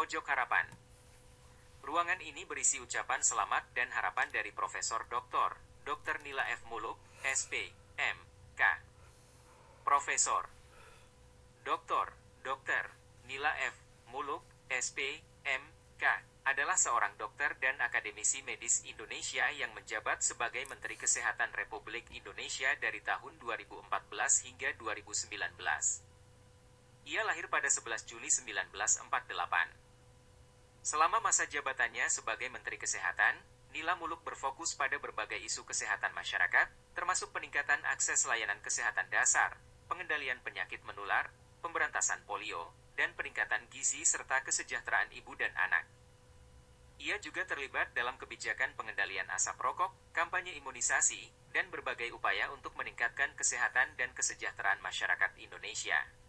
Pojok Harapan. Ruangan ini berisi ucapan selamat dan harapan dari Profesor Dr. Nila F. Muluk, SP, M.K. Profesor Dr. Nila F. Muluk, SP, M.K. adalah seorang dokter dan akademisi medis Indonesia yang menjabat sebagai Menteri Kesehatan Republik Indonesia dari tahun 2014 hingga 2019. Ia lahir pada 11 Juli 1948. Selama masa jabatannya sebagai Menteri Kesehatan, Nila Muluk berfokus pada berbagai isu kesehatan masyarakat, termasuk peningkatan akses layanan kesehatan dasar, pengendalian penyakit menular, pemberantasan polio, dan peningkatan gizi serta kesejahteraan ibu dan anak. Ia juga terlibat dalam kebijakan pengendalian asap rokok, kampanye imunisasi, dan berbagai upaya untuk meningkatkan kesehatan dan kesejahteraan masyarakat Indonesia.